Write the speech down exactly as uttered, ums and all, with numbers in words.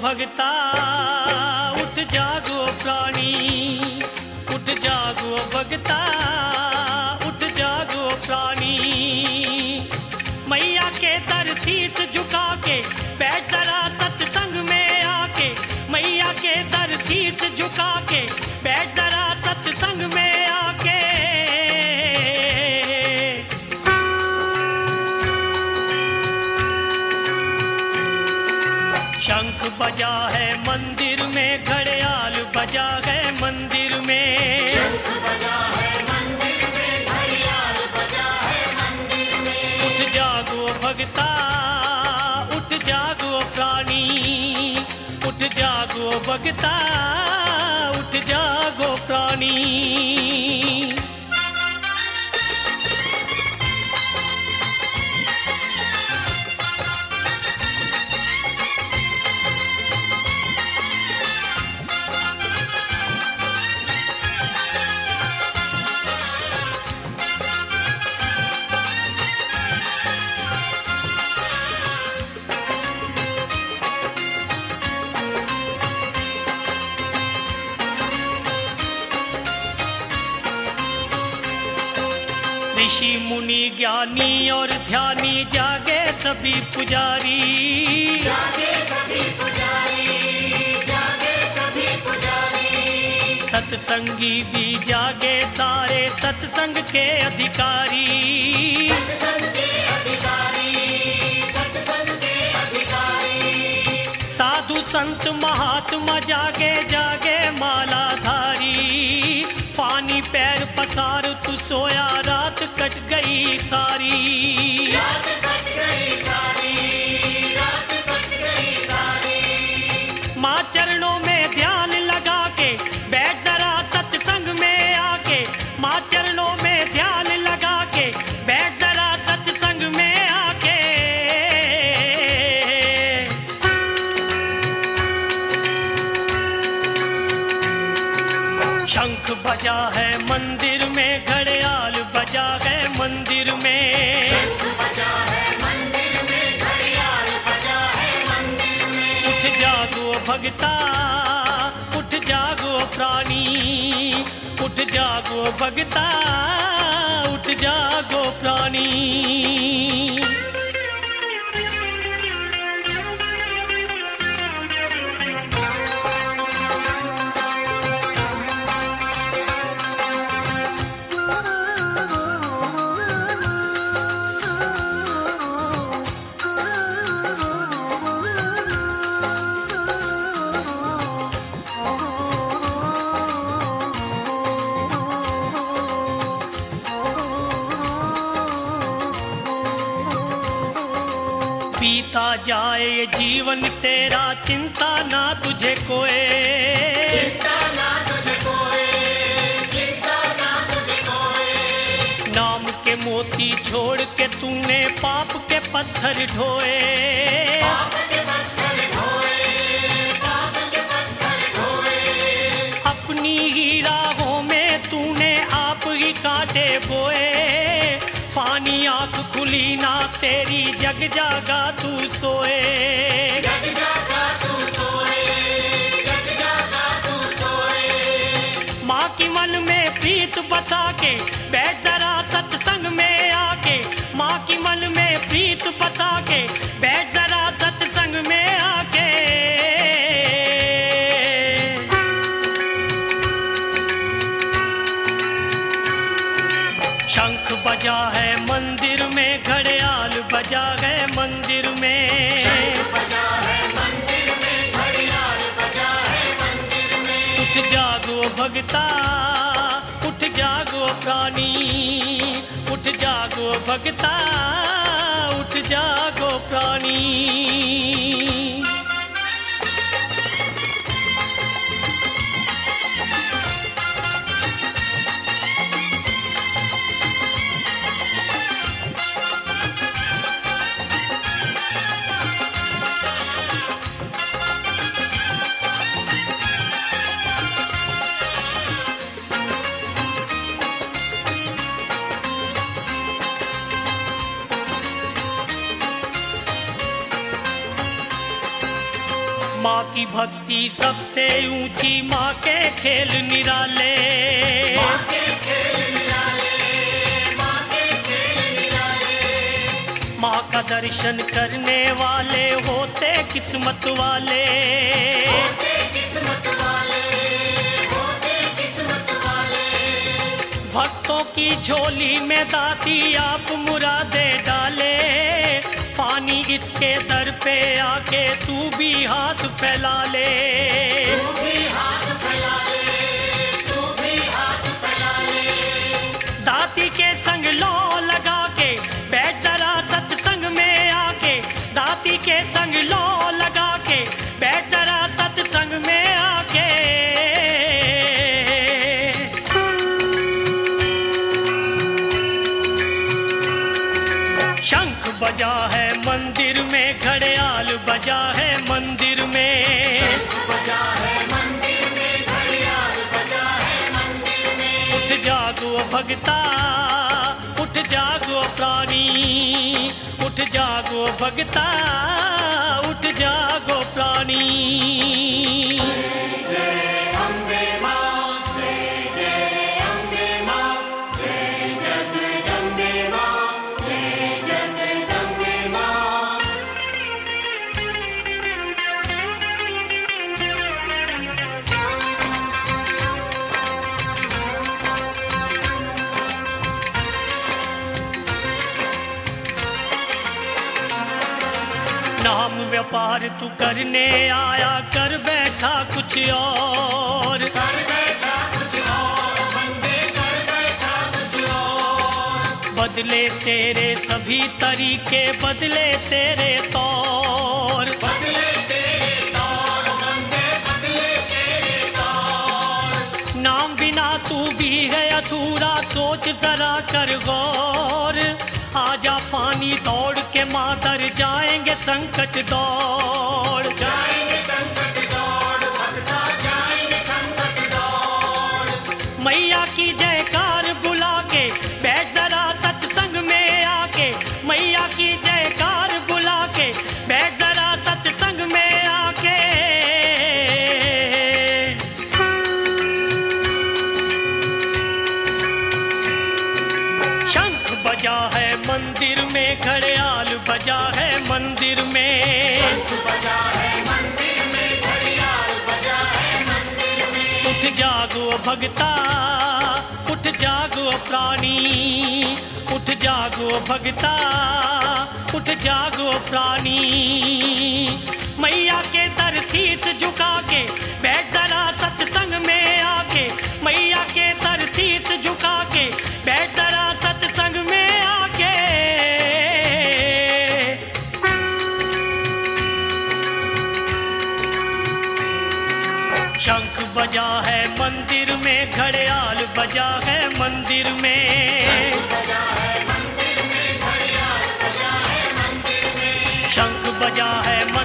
भगता उठ जागो प्राणी, उठ जागो भगता उठ जागो प्राणी। मैया के दर शीस झुका के बैठ जरा सत्संग में आके, मैया के दर शीस झुका के बैठ जरा सत्संग में आके। शंख बजा है मंदिर में, घड़ियाल बजा है मंदिर में, शंख बजा है मंदिर में, घड़ियाल बजा है मंदिर में। उठ जागो भगता उठ जागो प्राणी, उठ जागो भगता उठ जागो प्राणी। ऋषि मुनि ज्ञानी और ध्यानी जागे सभी पुजारी, जागे सभी पुजारी, जागे सभी पुजारी। सत्संगी भी जागे सारे सत्संग के अधिकारी, सत्संग के अधिकारी, सत्संग के अधिकारी। साधु संत महात्मा जागे जागे मालाधारी। फानी पैर पसार तू सोया रात कट गई सारी, रात कट गई सारी, रात कट गई सारी। माँ चरणों में ध्यान लगा के बैठ जरा सत्संग में आके, माँ चरणों में ध्यान लगा के बैठ जरा सत्संग में आके। शंख बजा है मंदिर में, घड़ियाल बजा है मंदिर में, शंख बजा है मंदिर में, घड़ियाल बजा है मंदिर में। उठ जागो भगता उठ जागो प्राणी, उठ जागो भगता उठ जागो प्राणी। बीता जाए ये जीवन तेरा चिंता ना तुझे कोई, चिंता ना तुझे कोई, चिंता ना तुझे कोई। नाम के मोती छोड़ के तूने पाप के पत्थर ढोए, पाप के पत्थर ढोए, पाप के पत्थर ढोए। अपनी ही राहों में तूने आप ही कांटे बोए। फानी आंख खुली ना तेरी जग जागा तू सोए, जग जागा तू सोए, जग जागा तू सोए। माँ की मन में प्रीत बसा के बैठ जरा सत्संग में आके, माँ की मन में प्रीत बसा के बैठ जरा सत्संग में आके। शंख बजा है मंदिर में, घड़ियाल बजा है मंदिर में, शंख बजा है मंदिर में, घड़ियाल बजा है मंदिर में। उठ जागो भगता उठ जागो प्राणी, उठ जागो भगता उठ जागो प्राणी। माँ की भक्ति सबसे ऊंची, माँ के खेल निराले। माँ के खेल निराले, माँ के खेल निराले। माँ का दर्शन करने वाले होते किस्मत वाले। होते किस्मत वाले, होते किस्मत वाले। भक्तों की झोली में दाती आप मुरादे डाले। पानी इसके दर पे आके तू भी हाथ फैला ले। तू भी हाथ फैला ले, तू भी हाथ फैला ले। दाती के संग लो लगा के बैठ जरा सत्संग में आके। दाती के संग लो लगा के बैठ जरा सत्संग में आके। शंख बजा है मंदिर में, घड़ियाल बजा है मंदिर में। शंख बजा है मंदिर में, घड़ियाल बजा है मंदिर में। उठ जागो भगता, उठ जागो प्राणी। उठ जागो भगता, उठ जागो प्राणी। जय अम्बे माँ, जय जय अम्बे माँ, जय जगदम्बे माँ, जय जगदम्बे माँ। नाम व्यापार तू करने आया, कर बैठा कुछ और। कर बैठा कुछ और, बंदे कर बैठा कुछ और। बदले तेरे सभी तरीके, बदले तेरे तौर। बदले तेरे तौर, बंदे बदले तेरे तौर। नाम बिना तू भी है अधूरा, सोच जरा कर गौर। आजा पानी दौड़ के मातर जाएंगे संकट दौड़। जाएंगे संकट दौड़, भगता जाएंगे संकट दौड़। मैया की जयकार बुला के बैठ जरा सत्संग में आके। मैया की जयकार बुला के बैठ जरा सत्संग में आके। शंख बजा है मंदिर में, घड़ियाल बजा है मंदिर में। शंख बजा है मंदिर में, घड़ियाल बजा है मंदिर में। उठ जागो भगता, उठ जागो प्राणी। उठ जागो भगता, उठ जागो प्राणी। मैया के दर शीस झुका के बैठ जरा सत्संग में आके। मैया के दर शीस झुका के बैठ जरा सत्संग में आके। शंख बजा है मंदिर में, घड़ियाल बजा है मंदिर में। बजा है मंदिर में, घड़ियाल बजा है मंदिर में। शंख बजा है